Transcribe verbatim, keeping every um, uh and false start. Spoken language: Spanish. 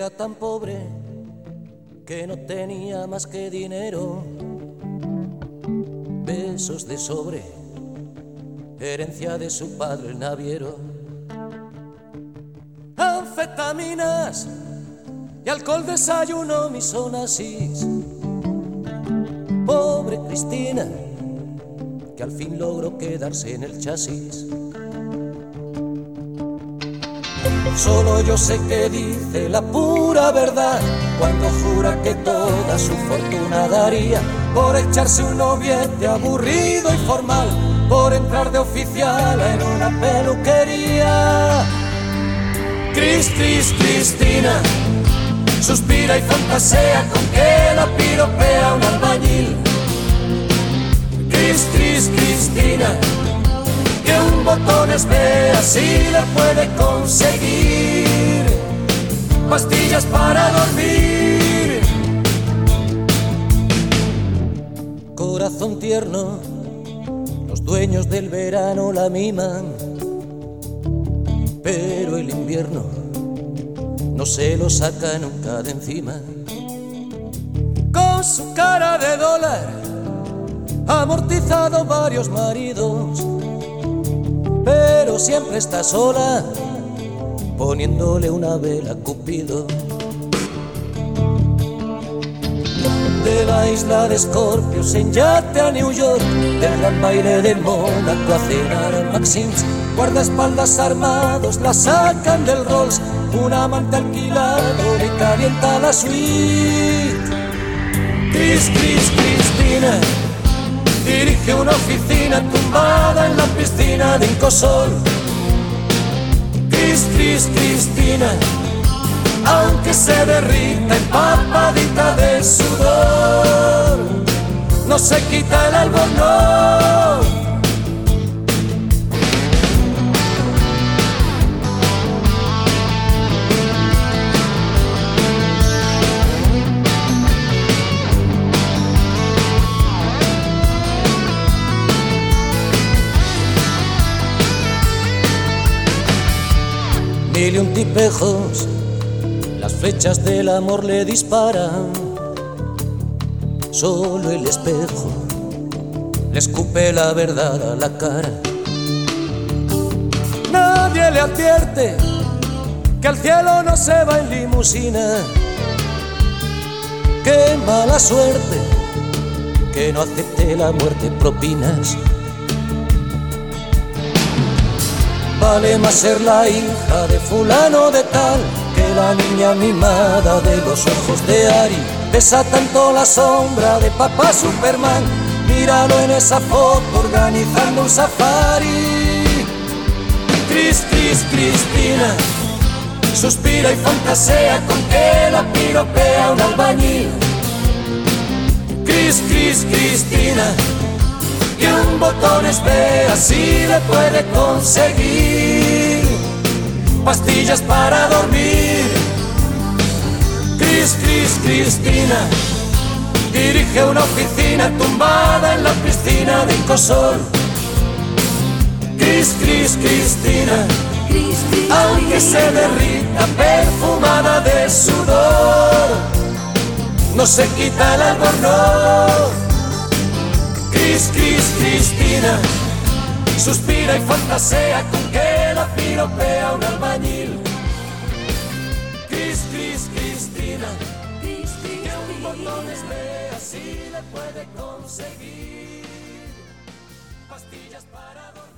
Era tan pobre que no tenía más que dinero, besos de sobre, herencia de su padre el naviero, anfetaminas y alcohol desayuno mis onasis. Pobre Cristina, que al fin logró quedarse en el chasis. Solo yo sé que dice la pura verdad cuando jura que toda su fortuna daría por echarse un noviete aburrido y formal, por entrar de oficial en una peluquería. Cris, Cris, Cristina suspira y fantasea con que la piropea un albañil. Cris, Cris, Cristina, que un botones vea si le puede conseguir pastillas para dormir. Corazón tierno, los dueños del verano la miman, pero el invierno no se lo saca nunca de encima. Con su cara de dólar ha amortizado varios maridos, pero siempre está sola, poniéndole una vela a Cupido. De la isla de Scorpios en yate a New York, del gran baile de Mónaco a cenar a Maxim's, guardaespaldas armados la sacan del Rolls, un amante alquilado le calienta la suite. Cris, Cris, Cristina dirige una oficina tumbada en la piscina de Incosol. Cris, Cris, Cristina, aunque se derrita empapadita de sudor, no se quita el albornoz. Mil y un tipejos, las flechas del amor le disparan. Solo el espejo le escupe la verdad a la cara. Nadie le advierte que al cielo no se va en limusina. Qué mala suerte que no acepte la muerte en propinas. Vale más ser la hija de fulano de tal que la niña mimada de los ojos de Ari. Pesa tanto la sombra de papá Superman, míralo en esa foto organizando un safari. Cris, Cris, Cristina suspira y fantasea con que la piropea un albañil. Cris, Cris, Cristina, que un botones vea si le puede conseguir pastillas para dormir. Cris, Cris, Cristina dirige una oficina tumbada en la piscina de Incosol. Cris, Cris, Cristina, aunque se derrita perfumada de sudor, no se quita el albornoz. Cris, Cris, Cristina suspira y fantasea con que la piropea un albañil. Cris, Cris, Cristina, que un botones vea si le puede conseguir pastillas para dormir.